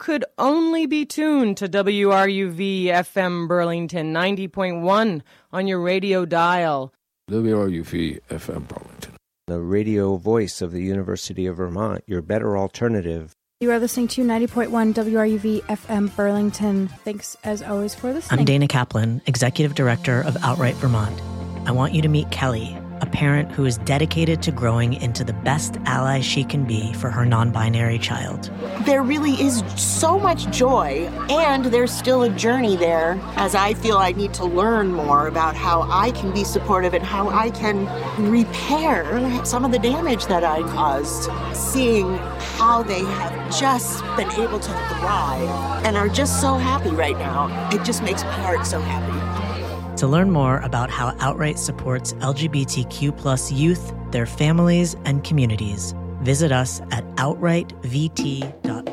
could only be tuned to WRUV FM Burlington 90.1 on your radio dial. WRUV FM Burlington. The radio voice of the University of Vermont, your better alternative. You are listening to 90.1 WRUV FM Burlington. Thanks, as always, for listening. I'm Dana Kaplan, Executive Director of Outright Vermont. I want you to meet Kelly, a parent who is dedicated to growing into the best ally she can be for her non-binary child. There really is so much joy, and there's still a journey there, as I feel I need to learn more about how I can be supportive and how I can repair some of the damage that I caused. Seeing how they have just been able to thrive and are just so happy right now, it just makes my heart so happy. To learn more about how Outright supports LGBTQ+ youth, their families, and communities, visit us at outrightvt.org.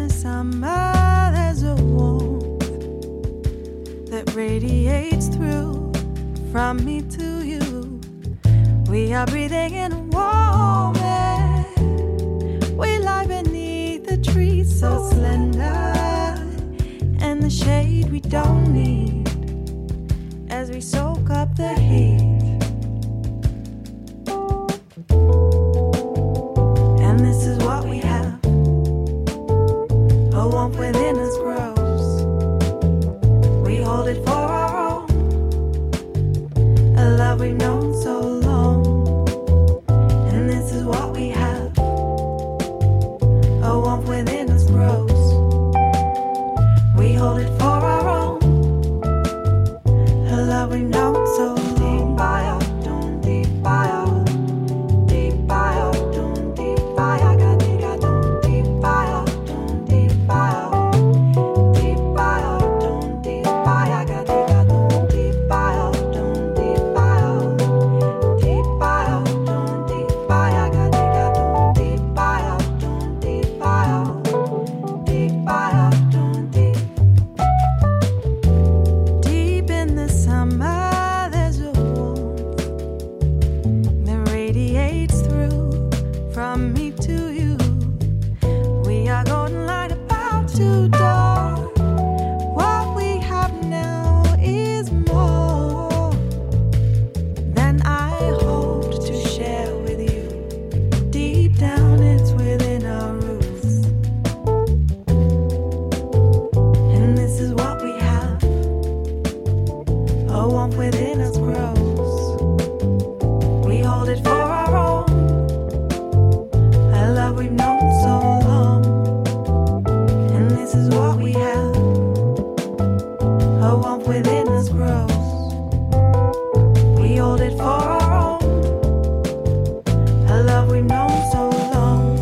the summer, there's a warmth that radiates through from me to you. We are breathing in a warm air. We lie beneath the trees so slender, and the shade we don't need as we soak up the heat. And this is what we have. A warmth within us grows. We hold it for our own. A love we've known so long. And this is what we have. A warmth within us grows. We hold it for our own. A love we've known so long. Deep by out, don't deep by out. Deep by out, don't deep by out. Don't deep by out, don't deep by out. Deep by out, don't deep by out. Don't deep by out, don't deep by out. Deep by out, don't deep by out. Don't deep by out, don't deep by out. Deep by out, don't deep. Deep in the summer, there's a warmth that radiates through from me to you. We are golden light about to dawn. What we have now is more than I hoped to share with you. Deep down, it's within our roots. And this is what we have. A warmth within us grows. We hold it for our own. A love we've known so long. And this is what we have. A warmth within us grows. We hold it for our own. A love we've known so long.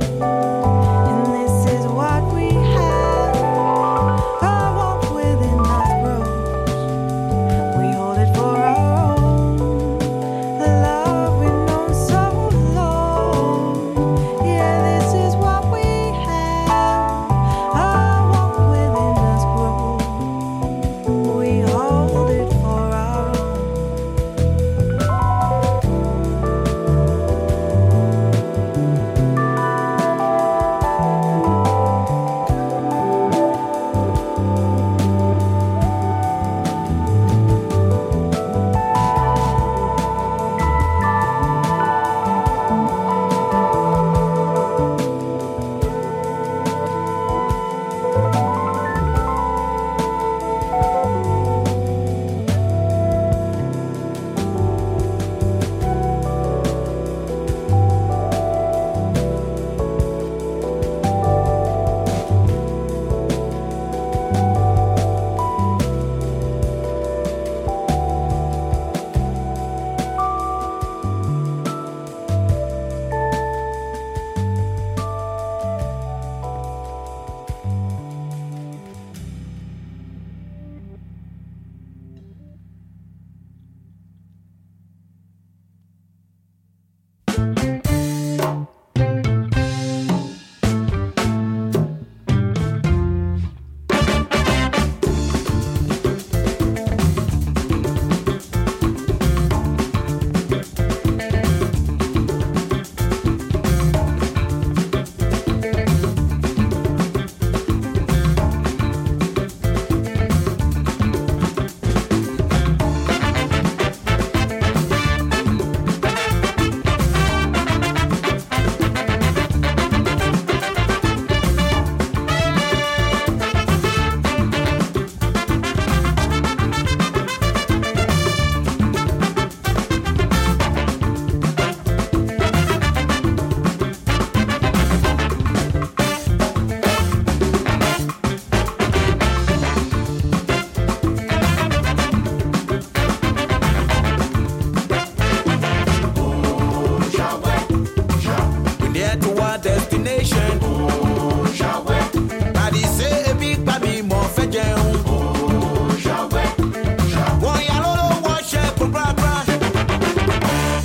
And this is what we have. A warmth within us grows. We hold it for our own. The love we've known so long. Yeah, this is what we have. A warmth within us grows. We hold it for our own.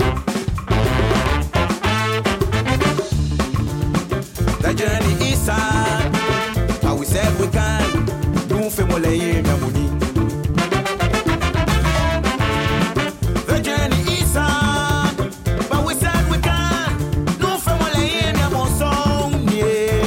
The journey is hard.